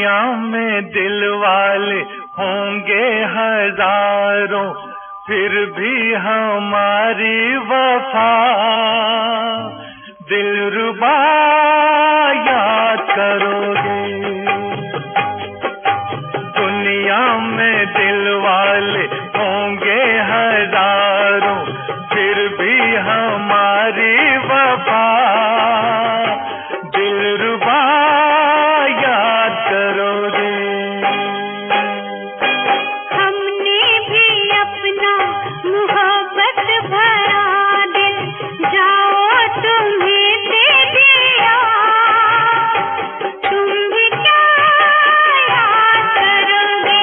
दुनिया में दिल वाले होंगे हजारों, फिर भी हमारी वफा दिलरुबा याद करोगे। दुनिया में दिल वाले होंगे हजारों, फिर भी हमारी वफा दिलरुबा याद करोगे। हमने भी अपना मोहब्बत भरा दिल जाओ तुम्हें दे दिया, तुम भी क्या याद करोगे।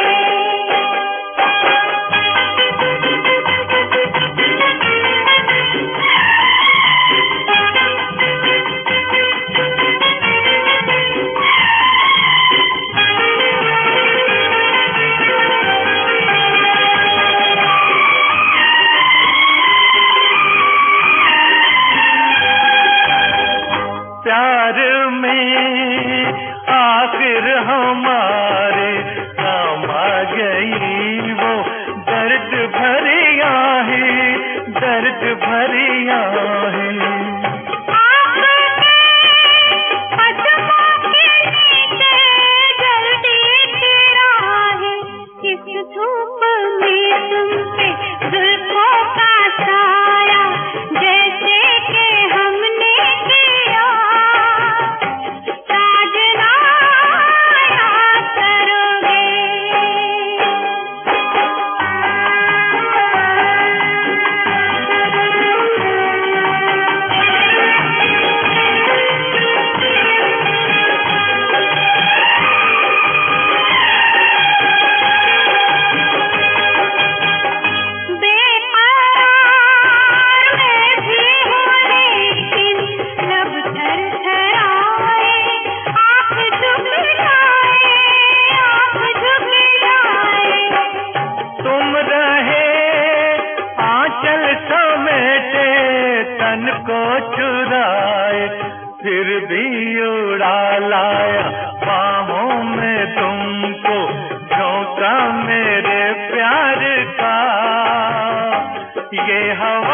प्यार में आखिर हमारे काम आ गई वो दर्द भरी आहें, दर्द भरी आहें। धूप में तुमसे जुल्फों का साया जैसे कि हमने किया, साजना याद करोगे। तन को चुराए फिर भी उड़ा लाया बाहों में तुमको, झोंका मेरे प्यार का ये हवा